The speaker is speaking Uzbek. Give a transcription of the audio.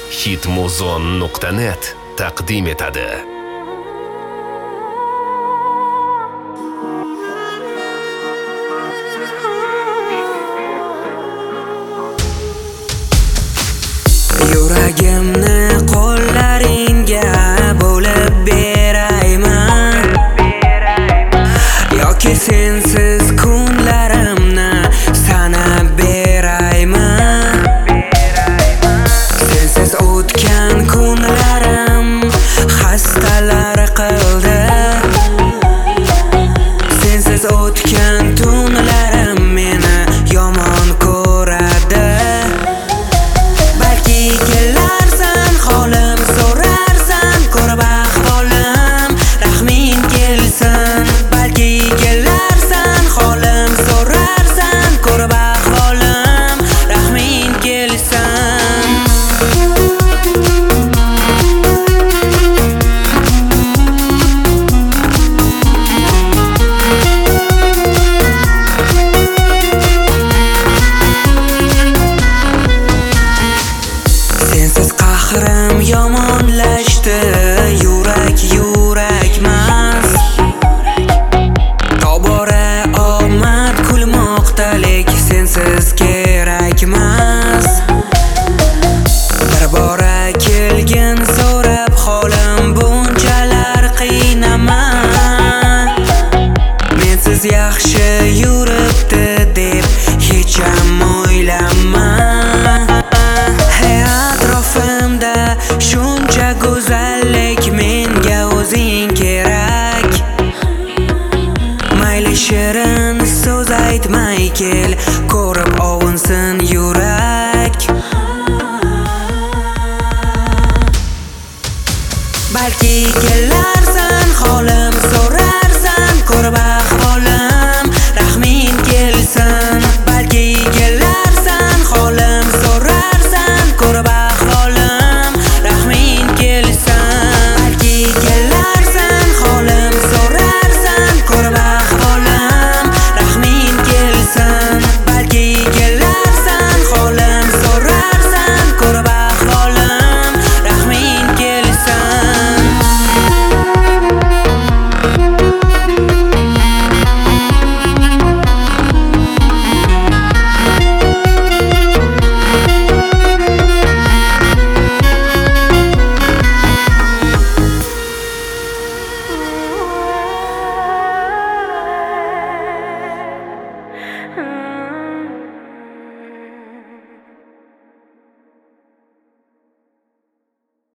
Hitmuzon.net taqdim etadi. Yuragimni qo'llaringga bo'lib berayman, yoki sensiz kunlarimni sanab berayman. Sensiz o'tgan kunlarim xastalar qildi, sensiz o'tgan tunlarim meni yomon ko'radi. Balki kelarsan, holim so'rarsan, ko'rib ahvolim, rahming kelsin. Balki kelarsan, holim so'rarsan, ko'rib ahvolim, rahming kelsin. Sensiz qahrim yomonlashdi, yurakmas. Tobora omad kulmoqda, lek sensiz kerakmas. Bir bora kelgin so'rab holim, bunchalar qiynaman. Mensiz yaxshi yuribdi deb hech ham o'ylama. Atrofimda shuncha go'zallik, menga o'zing kerak. Mayli shirin so'z aytmay kel, ko'rib ovunsin yurak.